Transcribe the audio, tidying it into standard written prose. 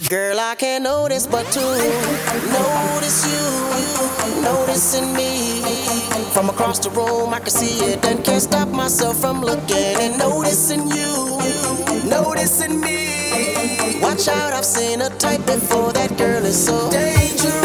Girl, I can't notice but to notice you, noticing me. From across the room, I can see it and can't stop myself from looking and noticing you, noticing me. Watch out, I've seen a type before. That girl is so dangerous.